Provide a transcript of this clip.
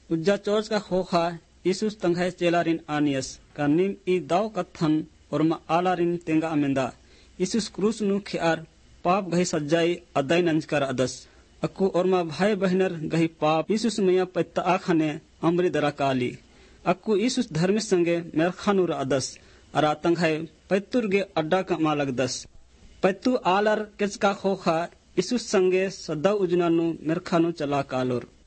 उज्जा church का खोखा issues तंघाय चेलारिन आनियस का निम ई दाव कथन और मा आलारिन तेंगा अमेंदा यीशुस क्रूस नु खियार पाप गही सज्जाई अदाई नंजकर अदस अक्कू और मा भाई बहनर गही पाप यीशुस मैया पत्ता आखने अमरी दरा काली अक्कू यीशुस धर्म संगे मेरखानुर अदस अरा तंघाय पैतुर गे अड्डा का मालगदस पैतु आलर केचका खोखा यीशुस संगे सदा उजनानु मेरखानु चला कालोर।